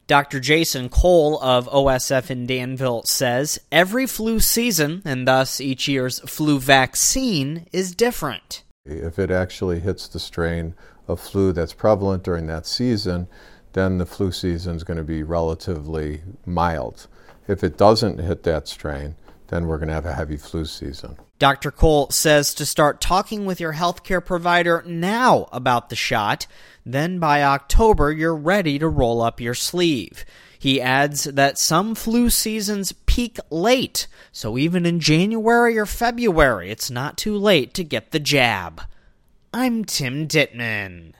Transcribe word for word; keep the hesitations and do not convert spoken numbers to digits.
Doctor Jason Cole of O S F in Danville says every flu season, and thus each year's flu vaccine, is different. If it actually hits the strain of flu that's prevalent during that season, then the flu season is going to be relatively mild. If it doesn't hit that strain, then we're going to have a heavy flu season. Doctor Cole says to start talking with your healthcare provider now about the shot. Then by October, you're ready to roll up your sleeve. He adds that some flu seasons peak late, so even in January or February, it's not too late to get the jab. I'm Tim Dittman.